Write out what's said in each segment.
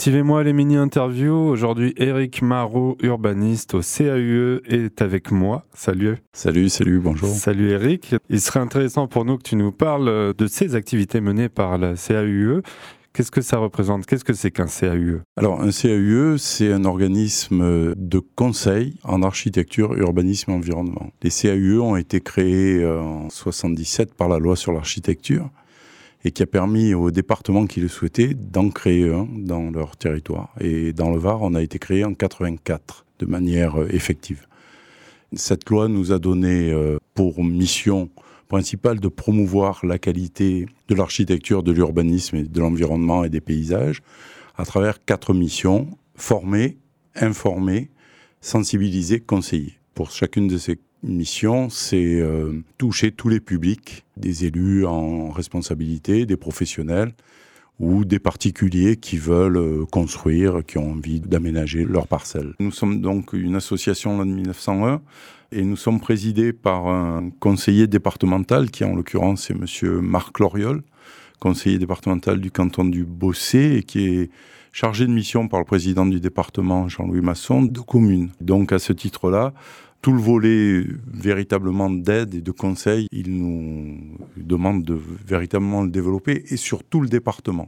Activez-moi les mini-interviews. Aujourd'hui, Éric Marot, urbaniste au CAUE, est avec moi. Salut. Salut, bonjour. Salut Éric. Il serait intéressant pour nous que tu nous parles de ces activités menées par la CAUE. Qu'est-ce que ça représente? Qu'est-ce que c'est qu'un CAUE? Alors, un CAUE, c'est un organisme de conseil en architecture, urbanisme et environnement. Les CAUE ont été créés en 1977 par la loi sur l'architecture et qui a permis aux départements qui le souhaitaient d'en créer un dans leur territoire. Et dans le Var, on a été créé en 1984 de manière effective. Cette loi nous a donné pour mission principale de promouvoir la qualité de l'architecture, de l'urbanisme et de l'environnement et des paysages à travers 4 missions: former, informer, sensibiliser, conseiller. Pour chacune de ces missions, c'est toucher tous les publics, des élus en responsabilité, des professionnels ou des particuliers qui veulent construire, qui ont envie d'aménager leur parcelle. Nous sommes donc une association de 1901 et nous sommes présidés par un conseiller départemental qui, en l'occurrence, est monsieur Marc Loriol, conseiller départemental du canton du Bossé et qui est chargé de mission par le président du département, Jean-Louis Masson, de communes. Donc, à ce titre-là, tout le volet véritablement d'aide et de conseil, il nous demande de véritablement le développer et sur tout le département.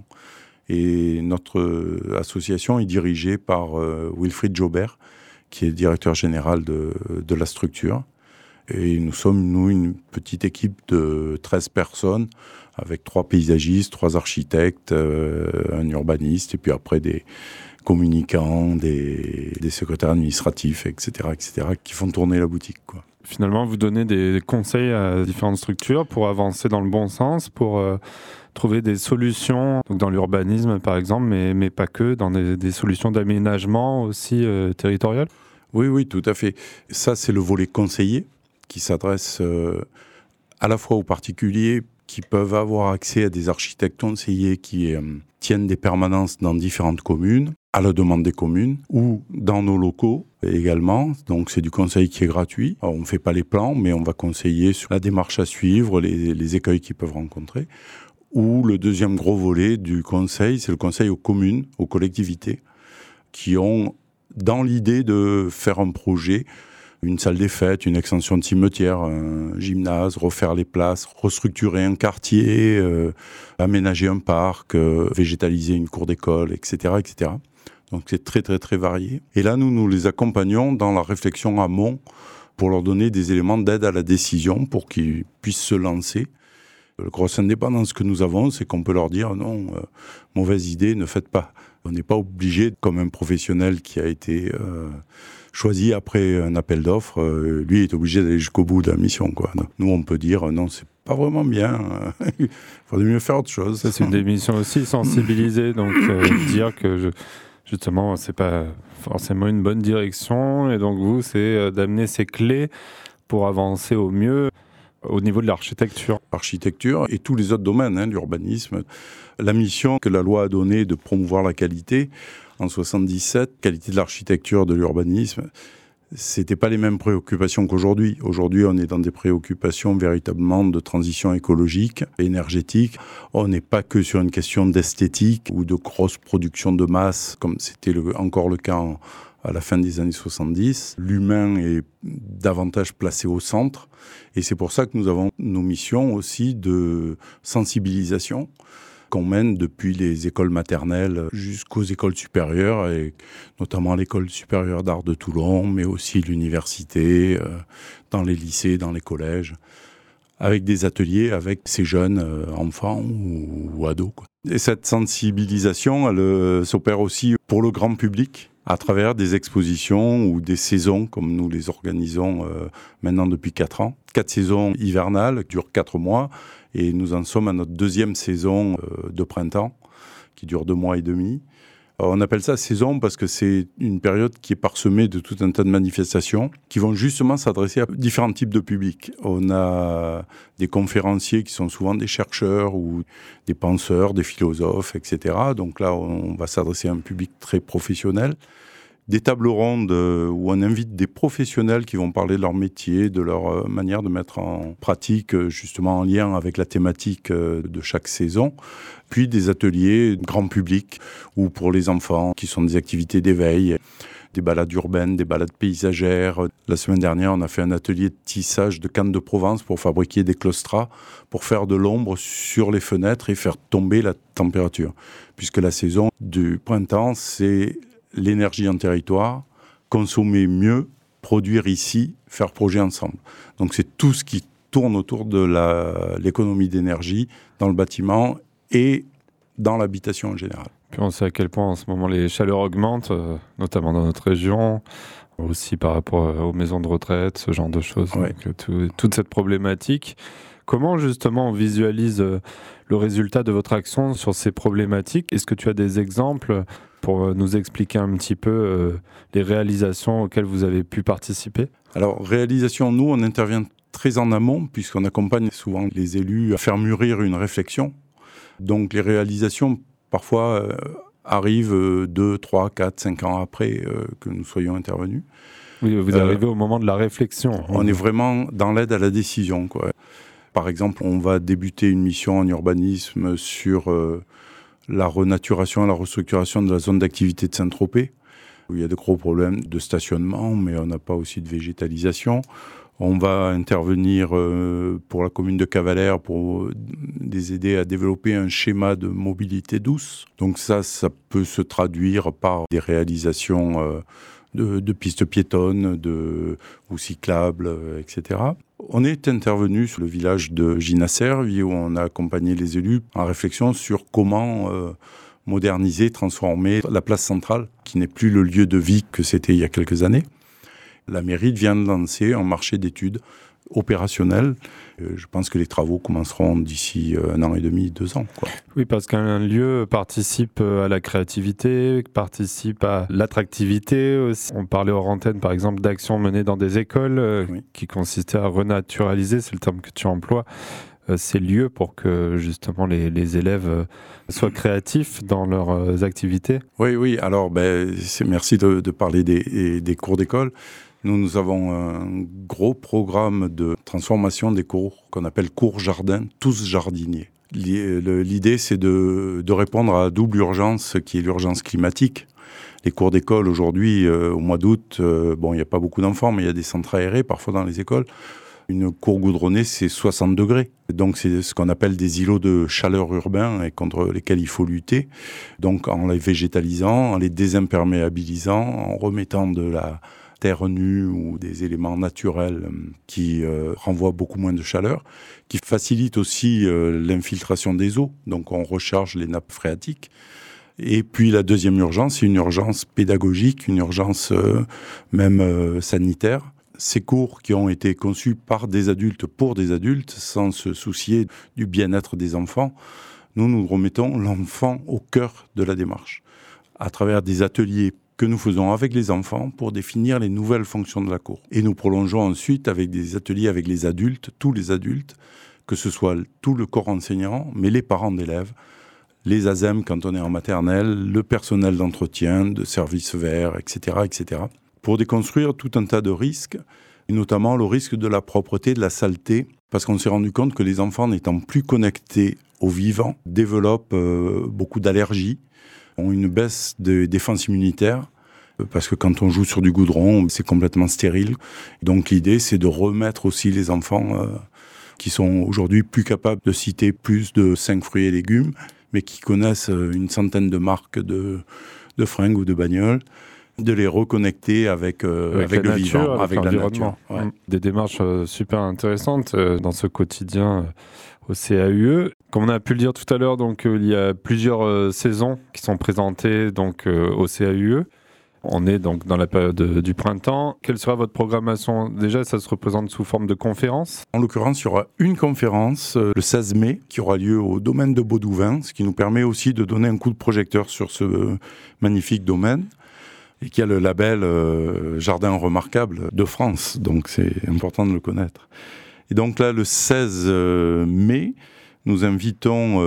Et notre association est dirigée par Wilfried Jobert, qui est directeur général de la structure. Et nous sommes, une petite équipe de 13 personnes, avec 3 paysagistes, 3 architectes, un urbaniste, et puis après des communicants, des secrétaires administratifs, etc., qui font tourner la boutique, quoi. Finalement, vous donnez des conseils à différentes structures pour avancer dans le bon sens, pour trouver des solutions, donc dans l'urbanisme par exemple, mais pas que, dans des solutions d'aménagement aussi territoriales. Oui, tout à fait. Ça, c'est le volet conseiller qui s'adresse à la fois aux particuliers qui peuvent avoir accès à des architectes conseillers qui tiennent des permanences dans différentes communes, à la demande des communes, ou dans nos locaux également. Donc c'est du conseil qui est gratuit. Alors, on ne fait pas les plans, mais on va conseiller sur la démarche à suivre, les écueils qu'ils peuvent rencontrer. Ou le deuxième gros volet du conseil, c'est le conseil aux communes, aux collectivités, qui ont dans l'idée de faire un projet, une salle des fêtes, une extension de cimetière, un gymnase, refaire les places, restructurer un quartier, aménager un parc, végétaliser une cour d'école, etc. Donc c'est très varié. Et là, nous les accompagnons dans la réflexion amont pour leur donner des éléments d'aide à la décision pour qu'ils puissent se lancer. La grosse indépendance que nous avons, c'est qu'on peut leur dire non, mauvaise idée, ne faites pas. On n'est pas obligé, comme un professionnel qui a été choisi après un appel d'offres, lui est obligé d'aller jusqu'au bout de la mission, quoi. Nous, on peut dire non, c'est pas vraiment bien, il faudrait mieux faire autre chose. Ça, c'est une des missions aussi, sensibiliser, donc dire que justement, c'est pas forcément une bonne direction, et donc vous, c'est d'amener ces clés pour avancer au mieux au niveau de l'architecture. Architecture et tous les autres domaines, l'urbanisme. La mission que la loi a donnée de promouvoir la qualité, en 1977, qualité de l'architecture, de l'urbanisme, c'était pas les mêmes préoccupations qu'aujourd'hui. Aujourd'hui, on est dans des préoccupations véritablement de transition écologique, énergétique. On n'est pas que sur une question d'esthétique ou de grosse production de masse, comme c'était encore le cas à la fin des années 70. L'humain est davantage placé au centre. Et c'est pour ça que nous avons nos missions aussi de sensibilisation qu'on mène depuis les écoles maternelles jusqu'aux écoles supérieures, et notamment l'école supérieure d'art de Toulon, mais aussi l'université, dans les lycées, dans les collèges, avec des ateliers avec ces jeunes enfants ou ados, quoi. Et cette sensibilisation, elle s'opère aussi pour le grand public, à travers des expositions ou des saisons, comme nous les organisons maintenant depuis 4 ans. 4 saisons hivernales qui durent 4 mois, et nous en sommes à notre 2e saison de printemps, qui dure 2 mois et demi. Alors, on appelle ça saison parce que c'est une période qui est parsemée de tout un tas de manifestations qui vont justement s'adresser à différents types de publics. On a des conférenciers qui sont souvent des chercheurs ou des penseurs, des philosophes, etc. Donc là, on va s'adresser à un public très professionnel. des tables rondes où on invite des professionnels qui vont parler de leur métier, de leur manière de mettre en pratique, justement en lien avec la thématique de chaque saison. Puis des ateliers grand public ou pour les enfants qui sont des activités d'éveil, des balades urbaines, des balades paysagères. La semaine dernière, on a fait un atelier de tissage de cannes de Provence pour fabriquer des claustras, pour faire de l'ombre sur les fenêtres et faire tomber la température. Puisque la saison du printemps, c'est l'énergie en territoire, consommer mieux, produire ici, faire projet ensemble. Donc c'est tout ce qui tourne autour de l'économie d'énergie dans le bâtiment et dans l'habitation en général. Puis on sait à quel point en ce moment les chaleurs augmentent, notamment dans notre région, aussi par rapport aux maisons de retraite, ce genre de choses. Ouais. Donc, toute cette problématique. Comment justement on visualise le résultat de votre action sur ces problématiques ? Est-ce que tu as des exemples pour nous expliquer un petit peu les réalisations auxquelles vous avez pu participer ? Alors, réalisation, nous, on intervient très en amont, puisqu'on accompagne souvent les élus à faire mûrir une réflexion. Donc, les réalisations, parfois, arrivent 2, 3, 4, 5 ans après que nous soyons intervenus. Oui, vous arrivez au moment de la réflexion. On est vraiment dans l'aide à la décision, quoi. Par exemple, on va débuter une mission en urbanisme sur la renaturation et la restructuration de la zone d'activité de Saint-Tropez, où il y a de gros problèmes de stationnement, mais on n'a pas aussi de végétalisation. On va intervenir pour la commune de Cavalère pour les aider à développer un schéma de mobilité douce. Donc ça peut se traduire par des réalisations de pistes piétonnes ou cyclables, etc. On est intervenu sur le village de Ginasservi où on a accompagné les élus en réflexion sur comment moderniser, transformer la place centrale, qui n'est plus le lieu de vie que c'était il y a quelques années. La mairie vient de lancer un marché d'études opérationnel. Je pense que les travaux commenceront d'ici 1 an et demi, 2 ans, quoi. Oui, parce qu'un lieu participe à la créativité, participe à l'attractivité aussi. On parlait hors antenne, par exemple, d'actions menées dans des écoles qui consistaient à renaturaliser, c'est le terme que tu emploies, ces lieux pour que justement les élèves soient créatifs dans leurs activités. Oui. Alors, merci de parler des cours d'école. Nous avons un gros programme de transformation des cours qu'on appelle cours jardin, tous jardiniers. L'idée, c'est de répondre à la double urgence qui est l'urgence climatique. Les cours d'école aujourd'hui, au mois d'août, il n'y a pas beaucoup d'enfants, mais il y a des centres aérés parfois dans les écoles. Une cour goudronnée, c'est 60 degrés. Donc, c'est ce qu'on appelle des îlots de chaleur urbains et contre lesquels il faut lutter. Donc, en les végétalisant, en les désimperméabilisant, en remettant de la terre nue ou des éléments naturels qui renvoient beaucoup moins de chaleur, qui facilitent aussi l'infiltration des eaux. Donc, on recharge les nappes phréatiques. Et puis, la deuxième urgence, c'est une urgence pédagogique, une urgence même sanitaire. Ces cours qui ont été conçus par des adultes pour des adultes, sans se soucier du bien-être des enfants, nous remettons l'enfant au cœur de la démarche, à travers des ateliers que nous faisons avec les enfants pour définir les nouvelles fonctions de la cour. Et nous prolongeons ensuite avec des ateliers avec les adultes, tous les adultes, que ce soit tout le corps enseignant, mais les parents d'élèves, les ASEM quand on est en maternelle, le personnel d'entretien, de services verts, etc., etc., pour déconstruire tout un tas de risques, et notamment le risque de la propreté, de la saleté, parce qu'on s'est rendu compte que les enfants n'étant plus connectés au vivant développent beaucoup d'allergies, ont une baisse des défenses immunitaires, parce que quand on joue sur du goudron, c'est complètement stérile. Donc l'idée, c'est de remettre aussi les enfants qui sont aujourd'hui plus capables de citer plus de 5 fruits et légumes, mais qui connaissent une centaine de marques de fringues ou de bagnoles, de les reconnecter avec le nature, vivant, avec l'environnement. La nature. Ouais. Des démarches super intéressantes dans ce quotidien au CAUE. Comme on a pu le dire tout à l'heure, donc il y a plusieurs saisons qui sont présentées donc au CAUE. On est donc dans la période du printemps. Quelle sera votre programmation ? Déjà, ça se représente sous forme de conférence ? En l'occurrence, il y aura une conférence le 16 mai qui aura lieu au domaine de Baudouin, ce qui nous permet aussi de donner un coup de projecteur sur ce magnifique domaine et qui a le label Jardin remarquable de France. Donc, c'est important de le connaître. Et donc là, le 16 mai, nous invitons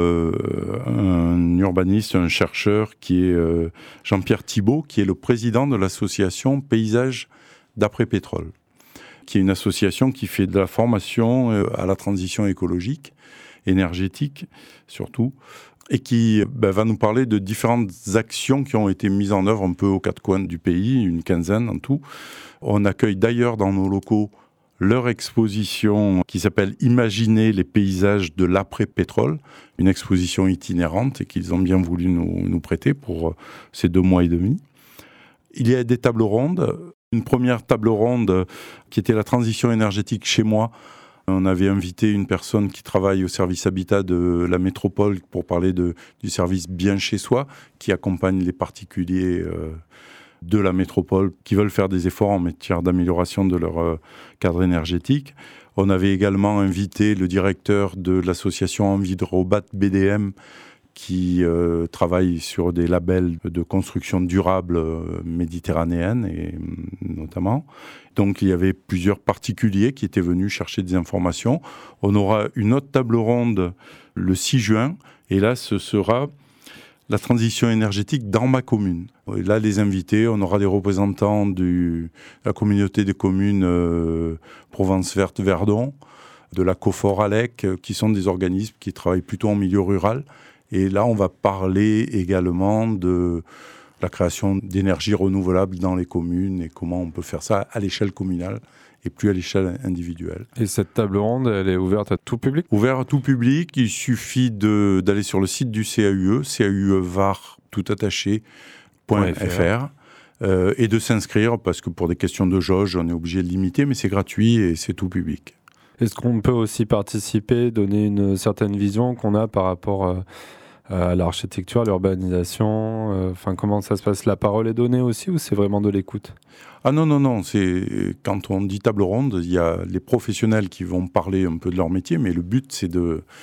un urbaniste, un chercheur qui est Jean-Pierre Thibault, qui est le président de l'association Paysages d'après-pétrole, qui est une association qui fait de la formation à la transition écologique, énergétique surtout, et qui va nous parler de différentes actions qui ont été mises en œuvre un peu aux quatre coins du pays, une quinzaine en tout. On accueille d'ailleurs dans nos locaux leur exposition qui s'appelle « Imaginer les paysages de l'après-pétrole », une exposition itinérante et qu'ils ont bien voulu nous prêter pour ces 2 mois et demi. Il y a des tables rondes. Une première table ronde qui était la transition énergétique chez moi. On avait invité une personne qui travaille au service habitat de la métropole pour parler du service bien chez soi, qui accompagne les particuliers de la métropole qui veulent faire des efforts en matière d'amélioration de leur cadre énergétique. On avait également invité le directeur de l'association Envidrobat BDM qui travaille sur des labels de construction durable méditerranéenne et notamment. Donc il y avait plusieurs particuliers qui étaient venus chercher des informations. On aura une autre table ronde le 6 juin et là ce sera la transition énergétique dans ma commune. Et là les invités, on aura des représentants de la communauté des communes Provence Verte Verdon, de la COFOR ALEC, qui sont des organismes qui travaillent plutôt en milieu rural. Et là, on va parler également de la création d'énergie renouvelable dans les communes et comment on peut faire ça à l'échelle communale et plus à l'échelle individuelle. Et cette table ronde, elle est ouverte à tout public ? Ouverte à tout public, il suffit d'aller sur le site du CAUE, CAUEVAR, tout attaché, .fr, et de s'inscrire parce que pour des questions de jauge, on est obligé de limiter, mais c'est gratuit et c'est tout public. Est-ce qu'on peut aussi participer, donner une certaine vision qu'on a par rapport à l'architecture, à l'urbanisation, comment ça se passe? La parole est donnée aussi ou c'est vraiment de l'écoute? Ah non, quand on dit table ronde, il y a les professionnels qui vont parler un peu de leur métier, mais le but c'est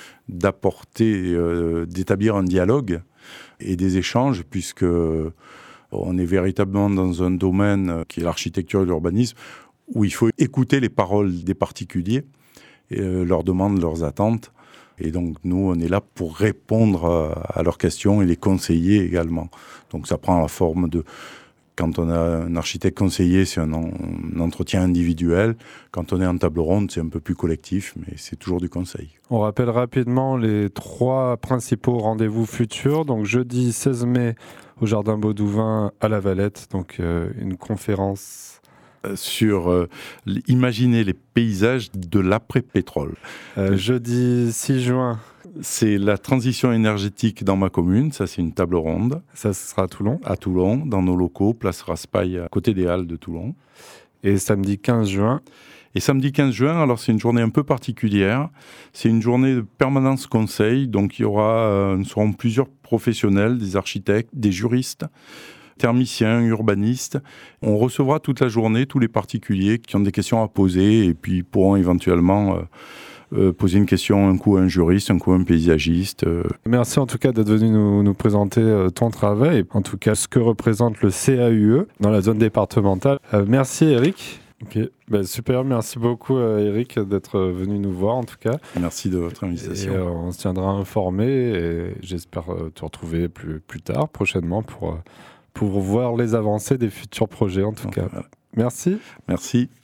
d'établir un dialogue et des échanges, puisque on est véritablement dans un domaine qui est l'architecture et l'urbanisme, où il faut écouter les paroles des particuliers, et leurs demandes, leurs attentes. Et donc, nous, on est là pour répondre à leurs questions et les conseiller également. Donc, ça prend la forme de... Quand on a un architecte conseiller, c'est un entretien individuel. Quand on est en table ronde, c'est un peu plus collectif, mais c'est toujours du conseil. On rappelle rapidement les 3 principaux rendez-vous futurs. Donc, jeudi 16 mai, au Jardin Baudouin, à La Valette. Donc, une conférence... sur imaginer les paysages de l'après-pétrole. Jeudi 6 juin. C'est la transition énergétique dans ma commune, ça c'est une table ronde. Ça, ce sera à Toulon. À Toulon, dans nos locaux, place Raspail, à côté des Halles de Toulon. Et samedi 15 juin. Et samedi 15 juin, alors c'est une journée un peu particulière. C'est une journée de permanence conseil, donc nous serons plusieurs professionnels, des architectes, des juristes, thermiciens, urbanistes. On recevra toute la journée tous les particuliers qui ont des questions à poser et puis pourront éventuellement poser une question un coup à un juriste, un coup à un paysagiste. Merci en tout cas d'être venu nous présenter ton travail, et en tout cas ce que représente le CAUE dans la zone départementale. Merci Eric. Okay. Super, merci beaucoup Eric d'être venu nous voir en tout cas. Merci de votre invitation. Et, on se tiendra informé et j'espère te retrouver plus tard, prochainement, pour voir les avancées des futurs projets en tout cas. Voilà. Merci. Merci.